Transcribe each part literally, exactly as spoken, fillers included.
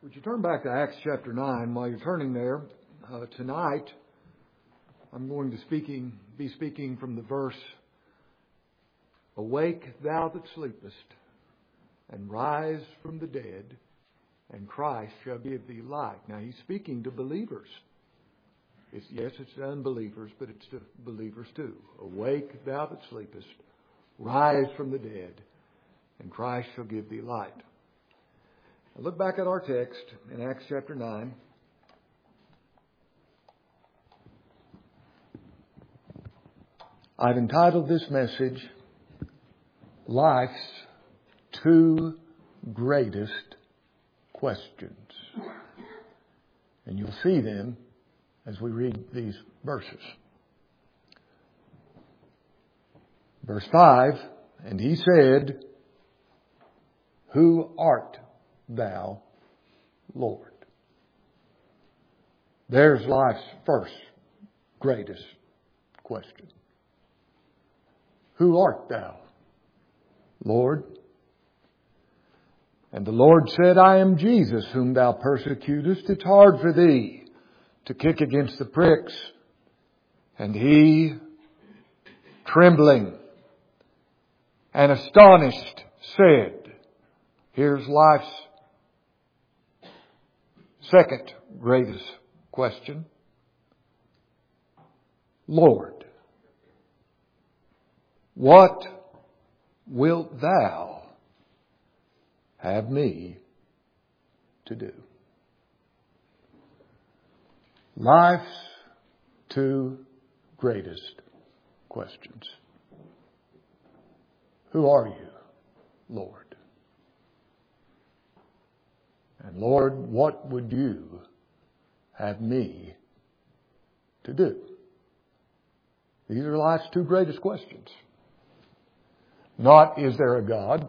Would you turn back to Acts chapter nine? While you're turning there, uh, tonight I'm going to speaking be speaking from the verse, "Awake, thou that sleepest, and rise from the dead, and Christ shall give thee light." Now he's speaking to believers. It's, yes, it's to unbelievers, but it's to believers too. "Awake, thou that sleepest, rise from the dead, and Christ shall give thee light." Now look back at our text in Acts chapter nine. I've entitled this message, "Life's Two Greatest Questions." And you'll see them as we read these verses. Verse five, "And he said, Who art thou, Lord?" There's life's first greatest question. Who art thou, Lord? And the Lord said, "I am Jesus, whom thou persecutest. It's hard for thee to kick against the pricks." And he, trembling and astonished, said, here's life's second greatest question. "Lord, what wilt thou have me to do?" Life's two greatest questions. Who are you, Lord? And Lord, what would you have me to do? These are life's two greatest questions. Not, is there a God?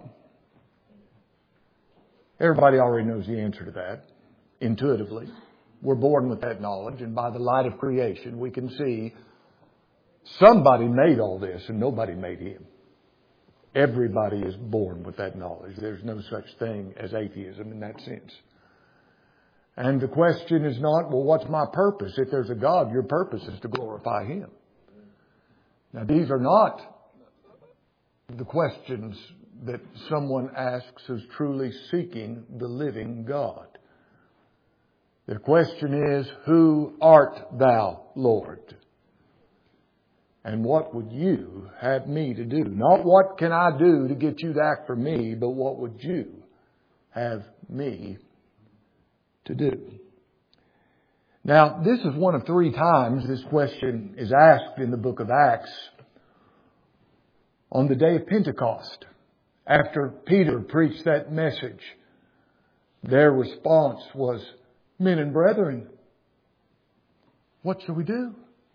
Everybody already knows the answer to that, intuitively. We're born with that knowledge, and by the light of creation, we can see somebody made all this and nobody made him. Everybody is born with that knowledge. There's no such thing as atheism in that sense. And the question is not, well, what's my purpose? If there's a God, your purpose is to glorify him. Now, these are not the questions that someone asks who's truly seeking the living God. Their question is, who art thou, Lord? And what would you have me to do? Not what can I do to get you to act for me, but what would you have me to do? Now, this is one of three times this question is asked in the book of Acts. On the day of Pentecost, after Peter preached that message, their response was, "Men and brethren, what shall we do?"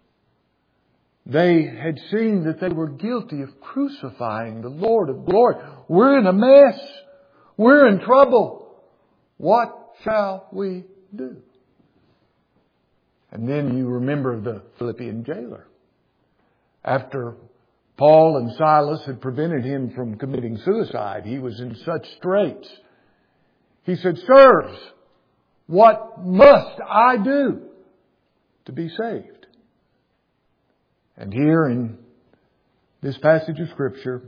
They had seen that they were guilty of crucifying the Lord of glory. We're in a mess. We're in trouble. What shall we do? And then you remember the Philippian jailer. After Paul and Silas had prevented him from committing suicide, he was in such straits. He said, "Sirs, what must I do to be saved?" And here in this passage of Scripture,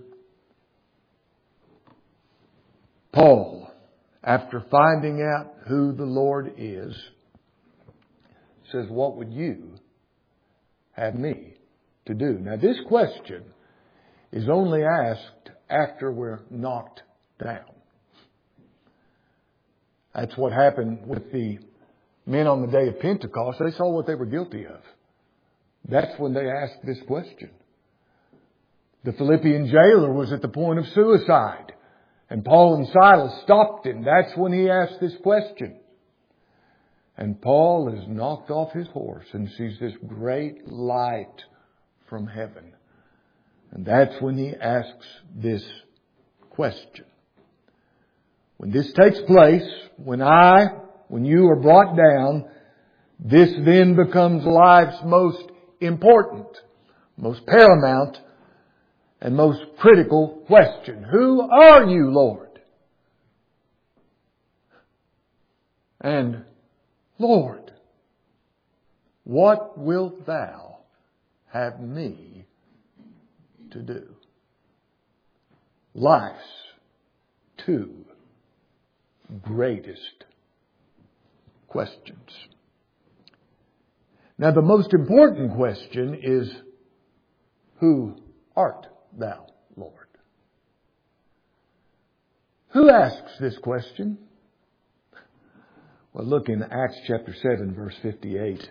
Paul, after finding out who the Lord is, says, "What would you have me to do?" Now, this question is only asked after we're knocked down. That's what happened with the men on the day of Pentecost. They saw what they were guilty of. That's when they asked this question. The Philippian jailer was at the point of suicide, and Paul and Silas stopped him. That's when he asked this question. And Paul is knocked off his horse and sees this great light from heaven. And that's when he asks this question. When this takes place, when I, when you are brought down, this then becomes life's most important, most paramount, and most critical question. Who are you, Lord? And, Lord, what wilt Thou have me to do? Life's two greatest questions. Now, the most important question is, who art Thou, Lord? Who asks this question? Well, look in Acts chapter seven, verse fifty-eight.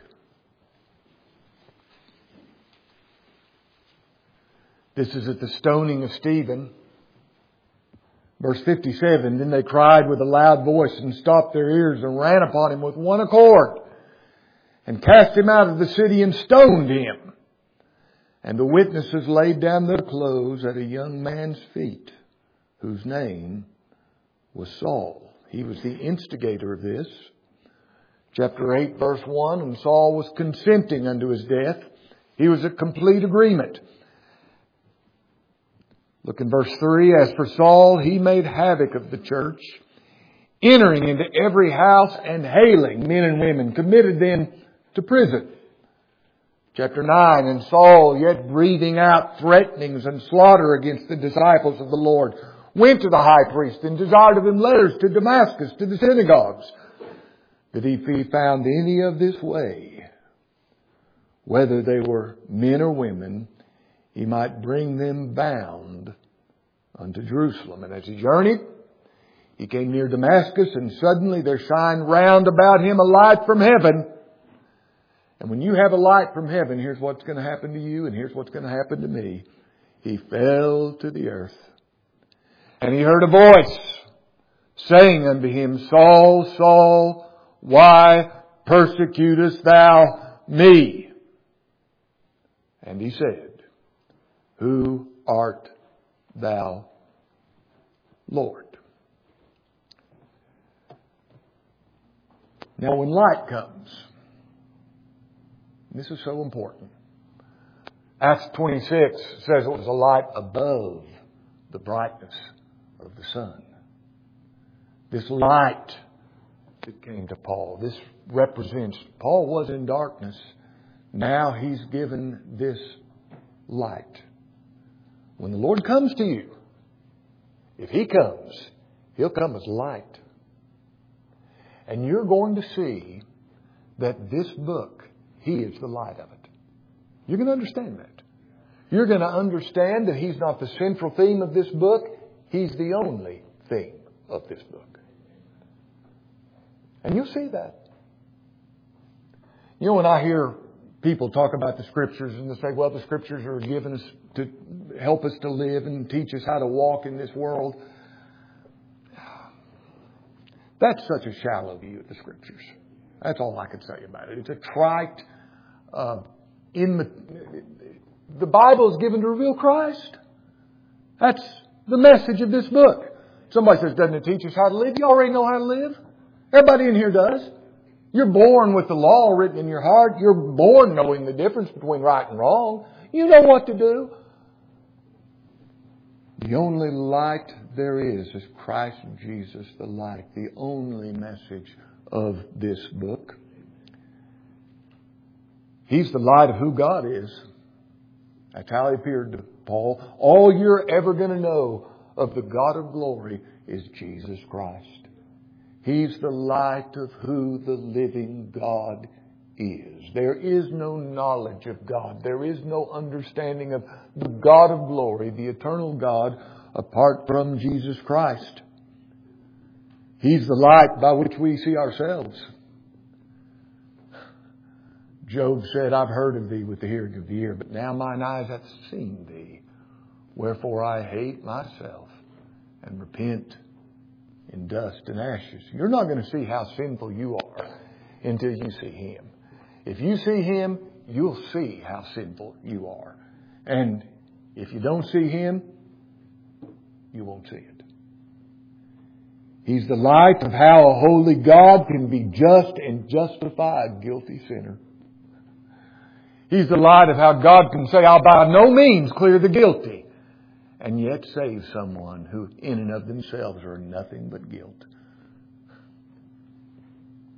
This is at the stoning of Stephen. Verse fifty-seven, then they cried with a loud voice and stopped their ears and ran upon him with one accord and cast him out of the city and stoned him. And the witnesses laid down their clothes at a young man's feet, whose name was Saul. He was the instigator of this. Chapter eight, verse one, and Saul was consenting unto his death. He was at complete agreement. Look in verse three. As for Saul, he made havoc of the church, entering into every house and hailing men and women, committed them to prison. Chapter nine, and Saul, yet breathing out threatenings and slaughter against the disciples of the Lord, went to the high priest and desired of him letters to Damascus, to the synagogues, that if he found any of this way, whether they were men or women, he might bring them bound unto Jerusalem. And as he journeyed, he came near Damascus, and suddenly there shined round about him a light from heaven. And when you have a light from heaven, here's what's going to happen to you, and here's what's going to happen to me. He fell to the earth. And he heard a voice saying unto him, Saul, Saul, why persecutest thou me? And he said, Who art thou, Lord? Now when light comes, this is so important. Acts twenty-six says it was a light above the brightness of the sun. This light that came to Paul, this represents, Paul was in darkness. Now he's given this light. When the Lord comes to you, if He comes, He'll come as light. And you're going to see that this book, He is the light of it. You're going to understand that. You're going to understand that He's not the central theme of this book. He's the only theme of this book. And you'll see that. You know, when I hear people talk about the Scriptures and they say, well, the Scriptures are given us to help us to live and teach us how to walk in this world. That's such a shallow view of the Scriptures. That's all I can say about it. It's a trite, uh, in the, the Bible is given to reveal Christ. That's the message of this book. Somebody says, doesn't it teach us how to live? You already know how to live. Everybody in here does. You're born with the law written in your heart. You're born knowing the difference between right and wrong. You know what to do. The only light there is is Christ Jesus, the light. The only message of this book. He's the light of who God is. That's how He appeared to Paul. All you're ever going to know of the God of glory is Jesus Christ. He's the light of who the living God is. There is no knowledge of God. There is no understanding of the God of glory, the eternal God, apart from Jesus Christ. He's the light by which we see ourselves. Job said, I've heard of Thee with the hearing of the ear, but now mine eyes have seen Thee. Wherefore I hate myself and repent in dust and ashes. You're not going to see how sinful you are until you see Him. If you see Him, you'll see how sinful you are. And if you don't see Him, you won't see it. He's the light of how a holy God can be just and justify a guilty sinner. He's the light of how God can say, I'll by no means clear the guilty, and yet save someone who in and of themselves are nothing but guilt.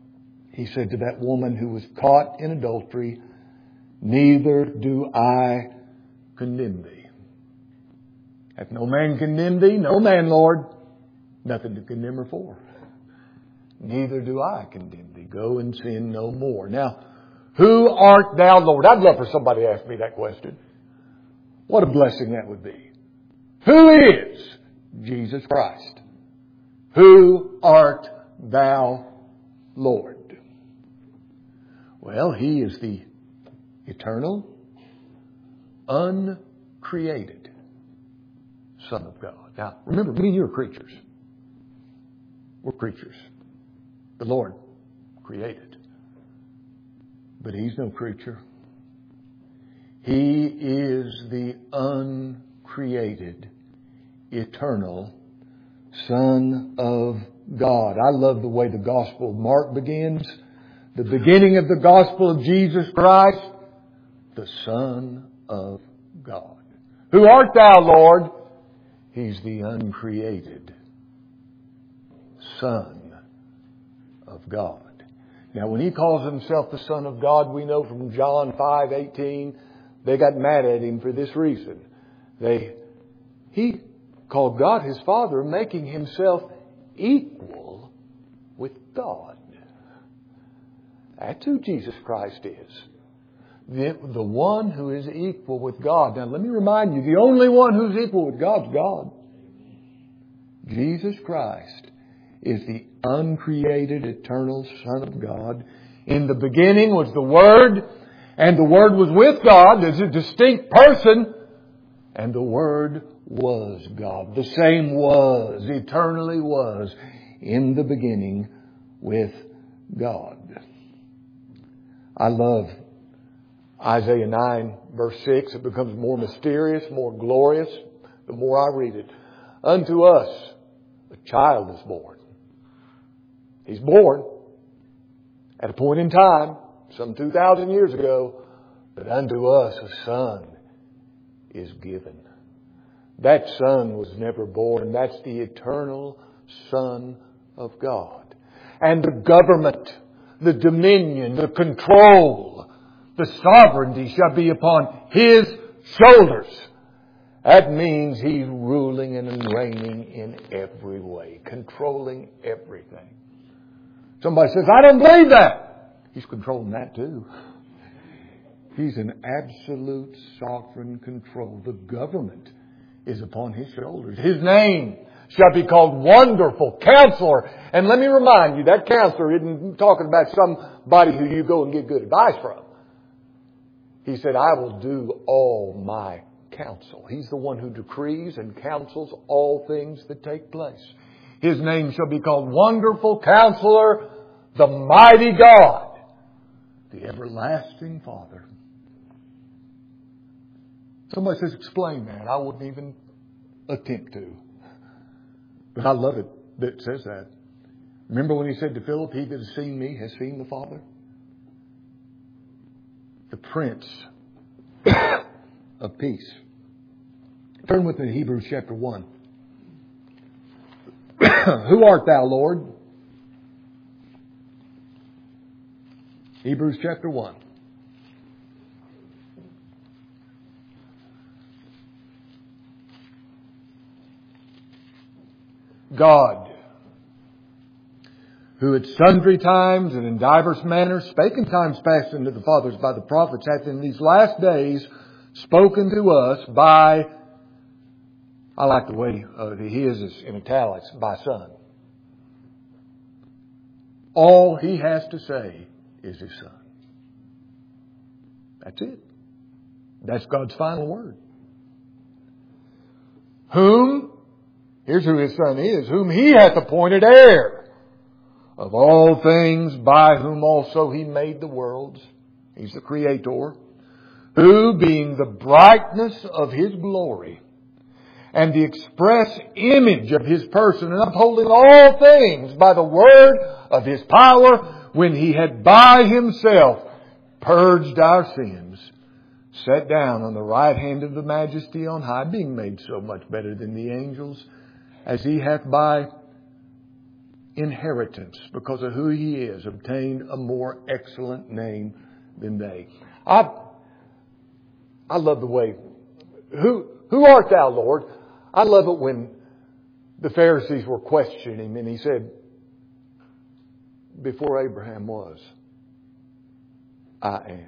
He said to that woman who was caught in adultery, neither do I condemn thee. Hath no man condemned thee? No man, Lord. Nothing to condemn her for. Neither do I condemn thee. Go and sin no more. Now, who art thou, Lord? I'd love for somebody to ask me that question. What a blessing that would be. Who is Jesus Christ? Who art thou, Lord? Well, He is the eternal, uncreated Son of God. Now, remember, me and you are creatures. We're creatures. The Lord created. But He's no creature. He is the uncreated, eternal Son of God. I love the way the Gospel of Mark begins. The beginning of the Gospel of Jesus Christ, the Son of God. Who art thou, Lord? He's the uncreated Son of God. Now, when He calls Himself the Son of God, we know from John five eighteen, they got mad at Him for this reason. They, He called God His Father, making Himself equal with God. That's who Jesus Christ is. The, the one who is equal with God. Now, let me remind you, the only one who's equal with God's God. Jesus Christ is the uncreated, eternal Son of God. In the beginning was the Word, and the Word was with God. There's a distinct person, and the Word was God. The same was, eternally was, in the beginning with God. I love Isaiah nine, verse six. It becomes more mysterious, more glorious, the more I read it. Unto us a child is born. He's born at a point in time, some two thousand years ago, but unto us a son is given. That Son was never born. That's the eternal Son of God. And the government, the dominion, the control, the sovereignty shall be upon His shoulders. That means He's ruling and reigning in every way, controlling everything. Somebody says, I don't believe that. He's controlling that too. He's in absolute sovereign control. The government is upon His shoulders. His name shall be called Wonderful Counselor. And let me remind you, that counselor isn't talking about somebody who you go and get good advice from. He said, I will do all my counsel. He's the one who decrees and counsels all things that take place. His name shall be called Wonderful Counselor, the Mighty God, the Everlasting Father. Somebody says, explain that. I wouldn't even attempt to. But I love it that it says that. Remember when He said to Philip, he that has seen me has seen the Father? The Prince of Peace. Turn with me to Hebrews chapter one. Who art thou, Lord? Hebrews chapter one. God, who at sundry times and in divers manners spake in times past unto the fathers by the prophets, hath in these last days spoken to us by, I like the way uh, He is in italics, by Son. All He has to say is His Son. That's it. That's God's final word. Whom, here's who His Son is, whom He hath appointed heir of all things, by whom also He made the worlds. He's the Creator. Who, being the brightness of His glory and the express image of His person, and upholding all things by the word of His power, when He had by Himself purged our sins, sat down on the right hand of the Majesty on high, being made so much better than the angels, as He hath by inheritance, because of who He is, obtained a more excellent name than they. I, I love the way, who, who art thou, Lord? I love it when the Pharisees were questioning Him and He said, before Abraham was, I am.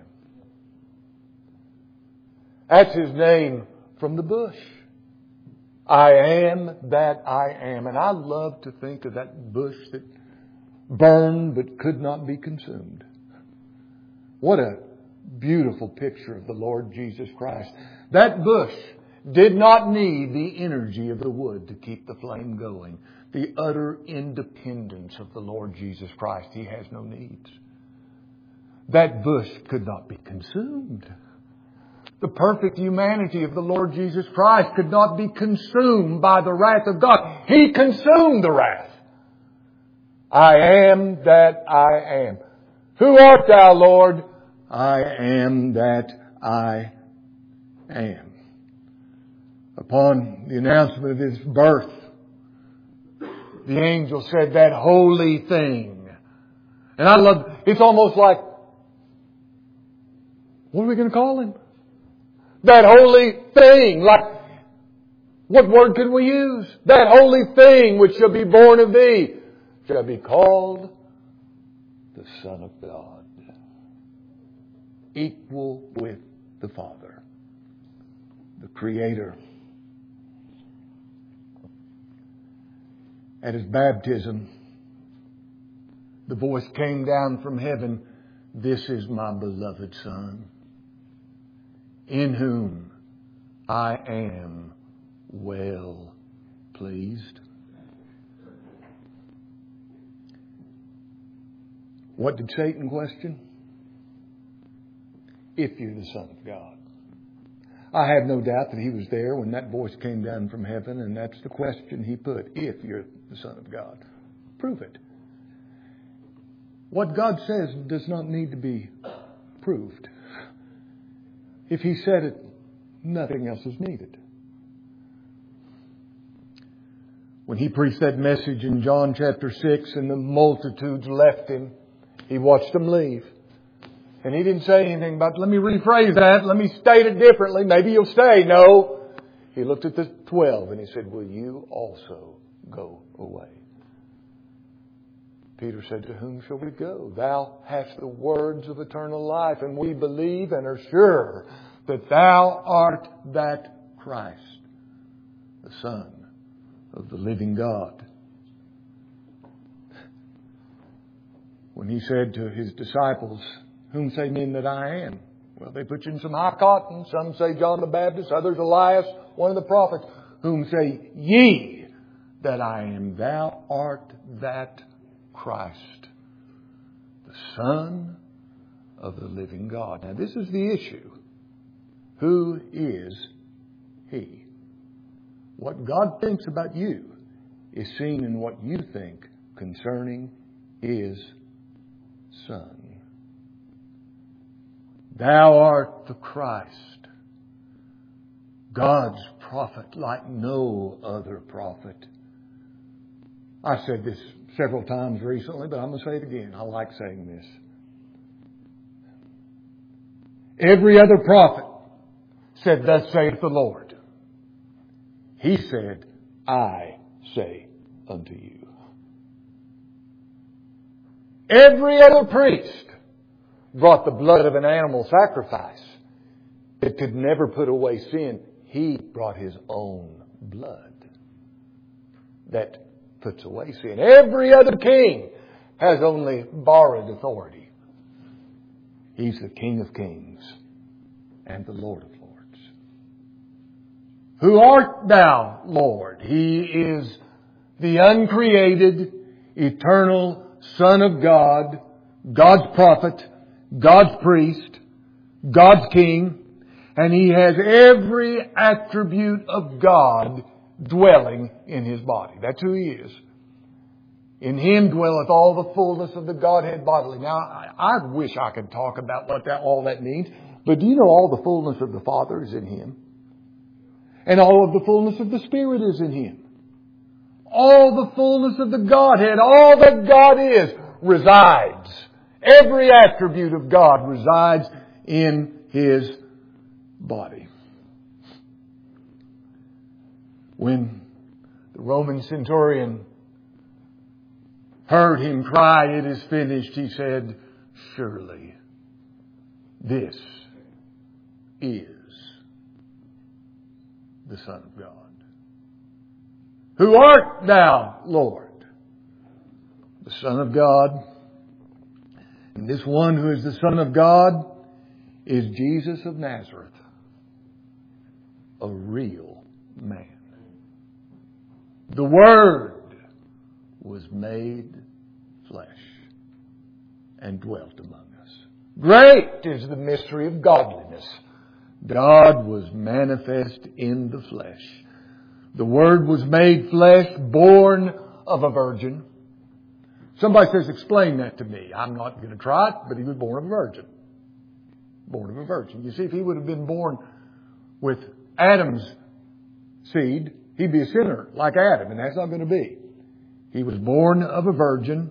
That's His name from the bush. I am that I am. And I love to think of that bush that burned but could not be consumed. What a beautiful picture of the Lord Jesus Christ. That bush did not need the energy of the wood to keep the flame going. The utter independence of the Lord Jesus Christ. He has no needs. That bush could not be consumed. The perfect humanity of the Lord Jesus Christ could not be consumed by the wrath of God. He consumed the wrath. I am that I am. Who art thou, Lord? I am that I am. Upon the announcement of His birth, the angel said, that holy thing. And I love, it's almost like, what are we going to call Him? That holy thing. Like, what word can we use? That holy thing which shall be born of thee shall be called the Son of God. Equal with the Father, the Creator. At His baptism, the voice came down from heaven, this is my beloved Son, in whom I am well pleased. What did Satan question? If you're the Son of God. I have no doubt that he was there when that voice came down from heaven, and that's the question he put. If you're the Son of God, prove it. What God says does not need to be proved. If He said it, nothing else is needed. When He preached that message in John chapter six and the multitudes left Him, He watched them leave. And He didn't say anything about, let me rephrase that, let me state it differently, maybe you'll stay. No. He looked at the twelve and He said, will you also go away? Peter said, to whom shall we go? Thou hast the words of eternal life, and we believe and are sure that Thou art that Christ, the Son of the living God. When He said to His disciples, whom say men that I am? Well, they put you in some high cotton. Some say John the Baptist, others Elias, one of the prophets. Whom say ye that I am? Thou art that Christ, the Son of the living God. Now, this is the issue. Who is He? What God thinks about you is seen in what you think concerning His Son. Thou art the Christ, God's prophet like no other prophet. I've said this several times recently, but I'm going to say it again. I like saying this. Every other prophet said, thus saith the Lord. He said, I say unto you. Every other priest brought the blood of an animal sacrifice. It could never put away sin. He brought His own blood that puts away sin. Every other king has only borrowed authority. He's the King of kings and the Lord of lords. Who art thou, Lord? He is the uncreated, eternal Son of God, God's prophet, God's priest, God's king, and He has every attribute of God dwelling in His body. That's who He is. In Him dwelleth all the fullness of the Godhead bodily. Now, I, I wish I could talk about what that all that means, but do you know all the fullness of the Father is in Him? And all of the fullness of the Spirit is in Him. All the fullness of the Godhead, all that God is, resides. Every attribute of God resides in His body. When the Roman centurion heard him cry, "It is finished," he said, "Surely this is the Son of God." Who art thou, Lord? The Son of God. And this one who is the Son of God is Jesus of Nazareth, a real man. The Word was made flesh and dwelt among us. Great is the mystery of godliness. God was manifest in the flesh. The Word was made flesh, born of a virgin. Somebody says, "Explain that to me." I'm not going to try it, but He was born of a virgin. Born of a virgin. You see, if He would have been born with Adam's seed, He'd be a sinner like Adam, and that's not going to be. He was born of a virgin.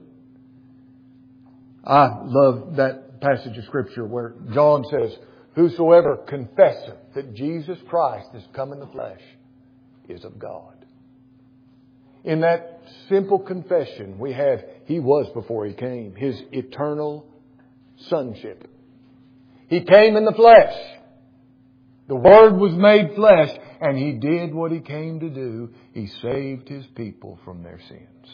I love that passage of Scripture where John says, "Whosoever confesseth that Jesus Christ is come in the flesh is of God." In that simple confession, we have He was before He came, His eternal sonship. He came in the flesh. The Word was made flesh, and He did what He came to do. He saved His people from their sins.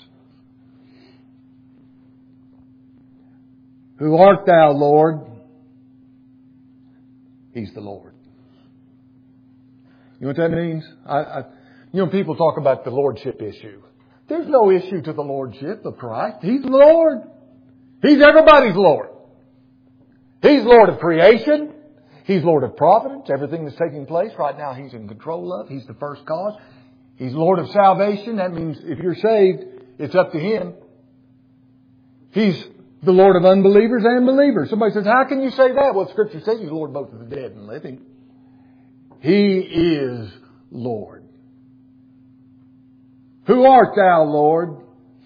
Who art thou, Lord? He's the Lord. You know what that means? I, I, you know, people talk about the lordship issue. There's no issue to the lordship of Christ. He's the Lord. He's everybody's Lord. He's Lord of creation. He's Lord of providence. Everything that's taking place right now, He's in control of. He's the first cause. He's Lord of salvation. That means if you're saved, it's up to Him. He's the Lord of unbelievers and believers. Somebody says, "How can you say that?" Well, Scripture says He's Lord both of the dead and living. He is Lord. Who art thou, Lord?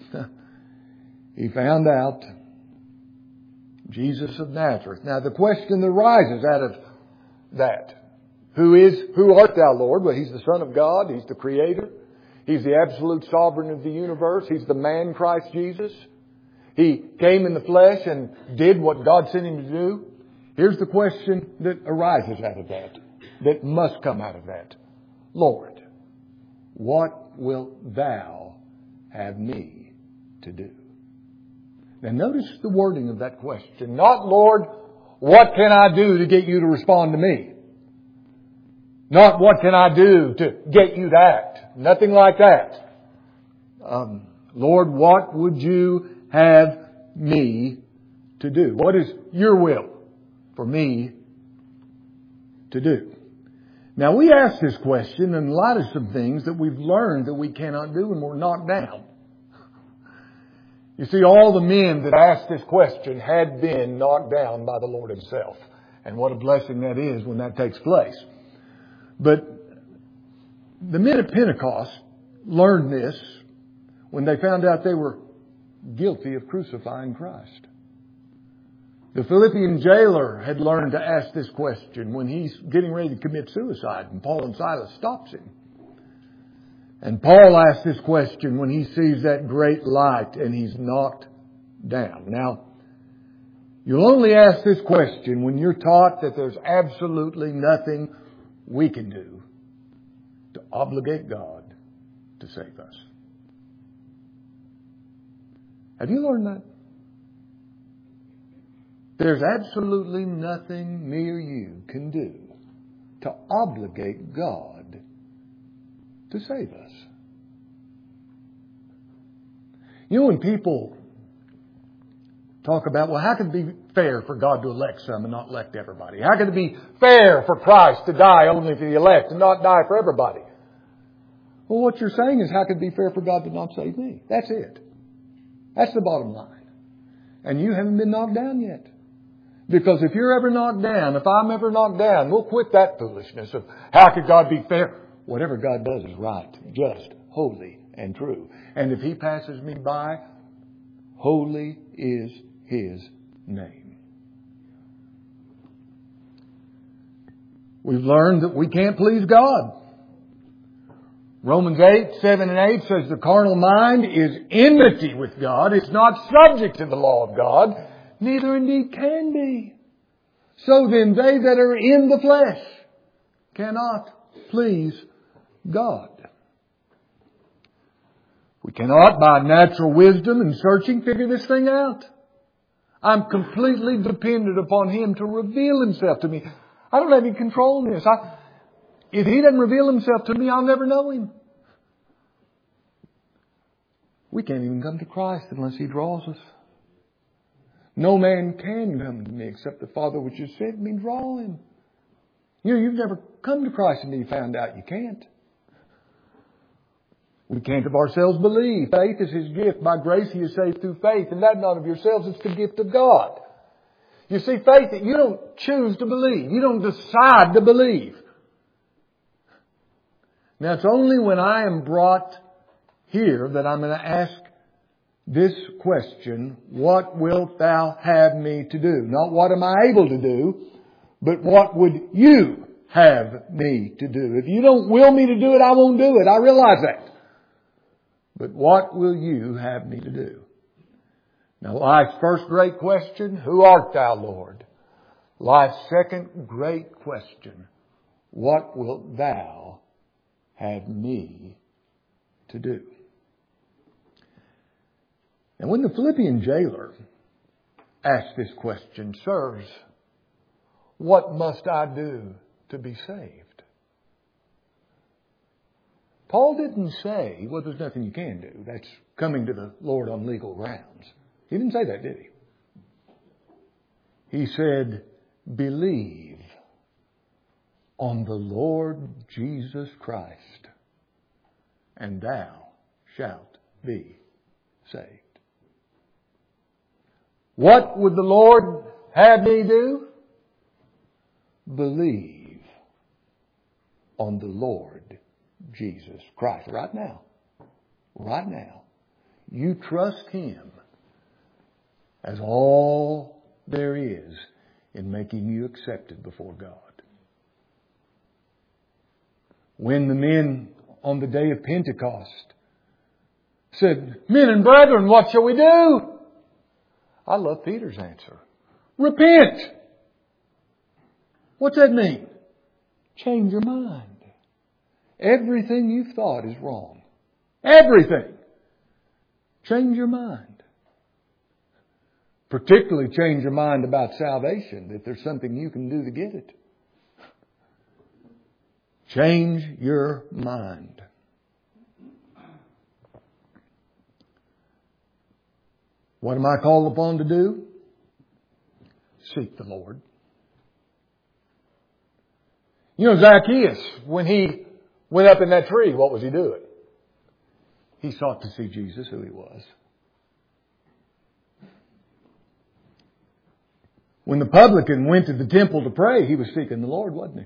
He found out. Jesus of Nazareth. Now the question that arises out of that. Who is, who art thou, Lord? Well, He's the Son of God. He's the Creator. He's the absolute sovereign of the universe. He's the man Christ Jesus. He came in the flesh and did what God sent Him to do. Here's the question that arises out of that, that must come out of that. Lord, what wilt thou have me to do? Now notice the wording of that question. Not, Lord, what can I do to get you to respond to me? Not what can I do to get you to act. Nothing like that. Um, Lord, what would you have me to do? What is your will for me to do? Now we ask this question in light of some things that we've learned that we cannot do and we're knocked down. You see, all the men that asked this question had been knocked down by the Lord Himself. And what a blessing that is when that takes place. But the men at Pentecost learned this when they found out they were guilty of crucifying Christ. The Philippian jailer had learned to ask this question when he's getting ready to commit suicide, and Paul and Silas stops him. And Paul asks this question when he sees that great light and he's knocked down. Now, you'll only ask this question when you're taught that there's absolutely nothing we can do to obligate God to save us. Have you learned that? There's absolutely nothing me or you can do to obligate God to save us. You know, when people talk about, well, how can it be fair for God to elect some and not elect everybody? How can it be fair for Christ to die only for the elect and not die for everybody? Well, what you're saying is, how can it be fair for God to not save me? That's it. That's the bottom line. And you haven't been knocked down yet. Because if you're ever knocked down, if I'm ever knocked down, we'll quit that foolishness of how could God be fair? Whatever God does is right, just, holy, and true. And if He passes me by, holy is His name. We've learned that we can't please God. Romans eight, seven and eight says the carnal mind is enmity with God. It's not subject to the law of God, neither indeed can be. So then they that are in the flesh cannot please God. We cannot by natural wisdom and searching figure this thing out. I'm completely dependent upon Him to reveal Himself to me. I don't have any control in this. I, if He doesn't reveal Himself to me, I'll never know Him. We can't even come to Christ unless He draws us. No man can come to me except the Father which has sent me draw him. You know, you've never come to Christ until you found out you can't. We can't of ourselves believe. Faith is His gift. By grace He is saved through faith. And that not of yourselves, it's the gift of God. You see, faith that you don't choose to believe. You don't decide to believe. Now it's only when I am brought here that I'm going to ask this question, what wilt thou have me to do? Not what am I able to do, but what would you have me to do? If you don't will me to do it, I won't do it. I realize that. But what will you have me to do? Now, life's first great question, who art thou, Lord? Life's second great question, what wilt thou have me to do? And when the Philippian jailer asked this question, sirs, what must I do to be saved? Paul didn't say, well, there's nothing you can do. That's coming to the Lord on legal grounds. He didn't say that, did he? He said, believe on the Lord Jesus Christ, and thou shalt be saved. What would the Lord have me do? Believe on the Lord Jesus Christ. Right now. Right now. You trust Him as all there is in making you accepted before God. When the men on the day of Pentecost said, men and brethren, what shall we do? I love Peter's answer. Repent. What's that mean? Change your mind. Everything you've thought is wrong. Everything. Change your mind. Particularly change your mind about salvation, that there's something you can do to get it. Change your mind. What am I called upon to do? Seek the Lord. You know, Zacchaeus, when he went up in that tree, what was he doing? He sought to see Jesus, who He was. When the publican went to the temple to pray, he was seeking the Lord, wasn't he?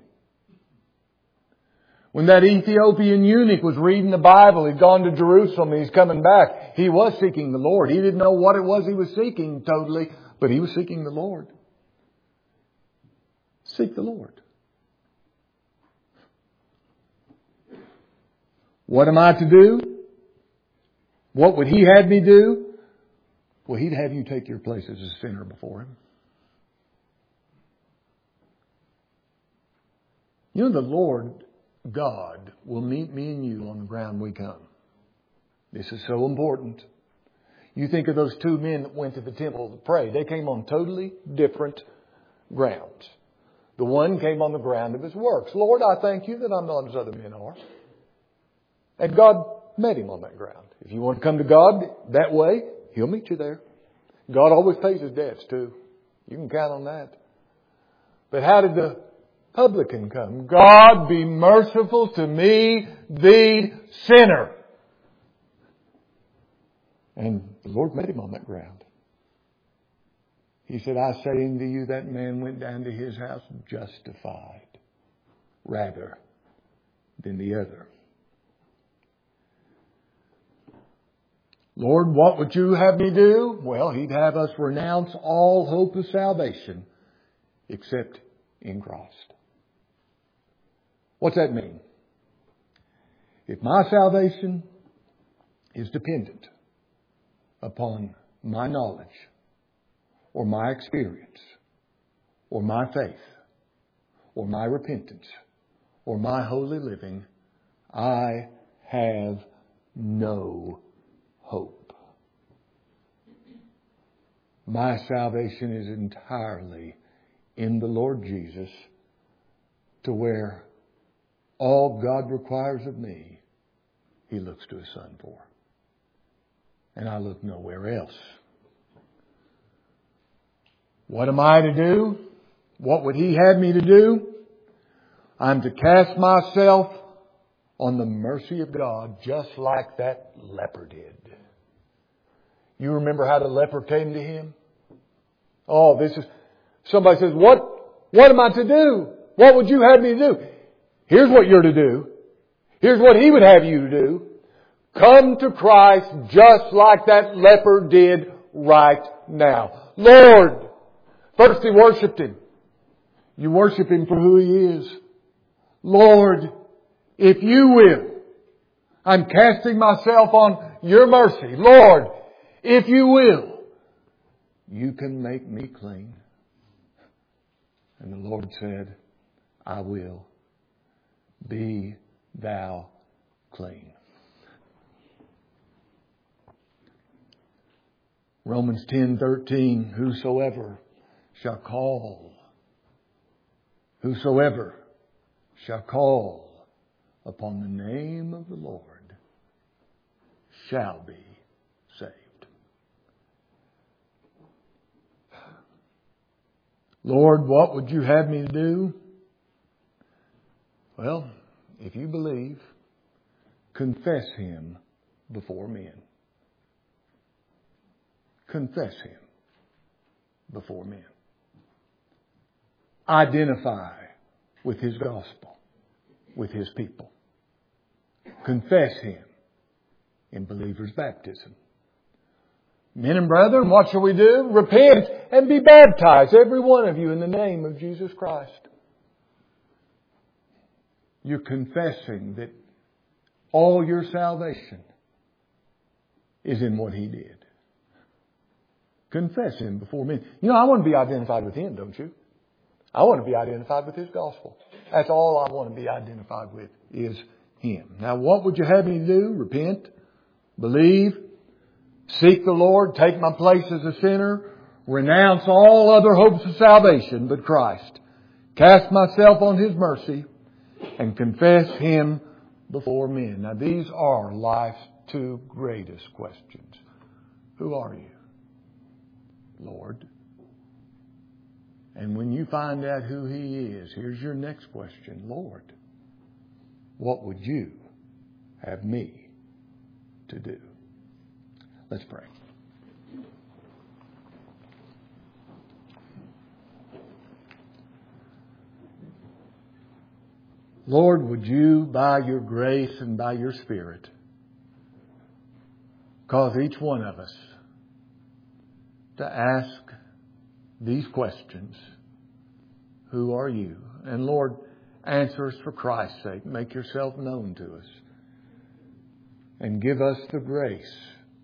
When that Ethiopian eunuch was reading the Bible, he'd gone to Jerusalem and he's coming back, he was seeking the Lord. He didn't know what it was he was seeking totally, but he was seeking the Lord. Seek the Lord. What am I to do? What would He have me do? Well, He'd have you take your place as a sinner before Him. You know, the Lord God will meet me and you on the ground we come. This is so important. You think of those two men that went to the temple to pray. They came on totally different grounds. The one came on the ground of his works. Lord, I thank you that I'm not as other men are. And God met him on that ground. If you want to come to God that way, He'll meet you there. God always pays His debts too. You can count on that. But how did the publican come? God, be merciful to me, thee sinner. And the Lord met him on that ground. He said, I say unto you, that man went down to his house justified rather than the other. Lord, what would you have me do? Well, He'd have us renounce all hope of salvation except in Christ. What's that mean? If my salvation is dependent upon my knowledge or my experience or my faith or my repentance or my holy living, I have no hope. My salvation is entirely in the Lord Jesus, to where all God requires of me, He looks to His Son for. And I look nowhere else. What am I to do? What would He have me to do? I'm to cast myself on the mercy of God, just like that leper did. You remember how the leper came to Him? Oh, this is... Somebody says, what, what am I to do? What would you have me to do? Here's what you're to do. Here's what He would have you to do. Come to Christ just like that leper did right now. Lord! First he worshipped Him. You worship Him for who He is. Lord, if you will, I'm casting myself on your mercy. Lord, if you will, you can make me clean. And the Lord said, I will. Be thou clean. Romans ten thirteen, whosoever shall call, whosoever shall call upon the name of the Lord shall be saved. Lord, what would you have me to do? Well, if you believe, confess Him before men. Confess Him before men. Identify with His gospel, with His people. Confess Him in believers' baptism. Men and brethren, what shall we do? Repent and be baptized, every one of you, in the name of Jesus Christ. You're confessing that all your salvation is in what He did. Confess Him before men. You know, I want to be identified with Him, don't you? I want to be identified with His gospel. That's all I want to be identified with, is Him. Now, what would you have me do? Repent, believe, seek the Lord, take my place as a sinner, renounce all other hopes of salvation but Christ, cast myself on His mercy, and confess Him before men. Now, these are life's two greatest questions. Who are you, Lord? And when you find out who He is, here's your next question. Lord, what would you have me to do? Let's pray. Lord, would you, by your grace and by your Spirit, cause each one of us to ask these questions. Who are you? And Lord, answer us for Christ's sake. Make yourself known to us. And give us the grace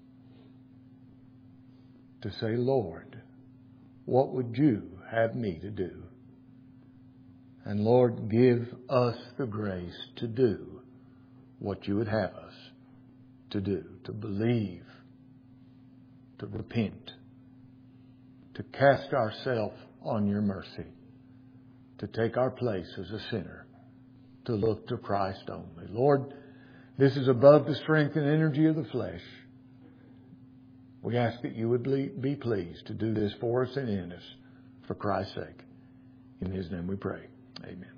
to say, Lord, what would you have me to do? And Lord, give us the grace to do what you would have us to do. To believe, to repent, to cast ourselves on your mercy, to take our place as a sinner, to look to Christ only. Lord, this is above the strength and energy of the flesh. We ask that you would be pleased to do this for us and in us for Christ's sake. In His name we pray. Amen.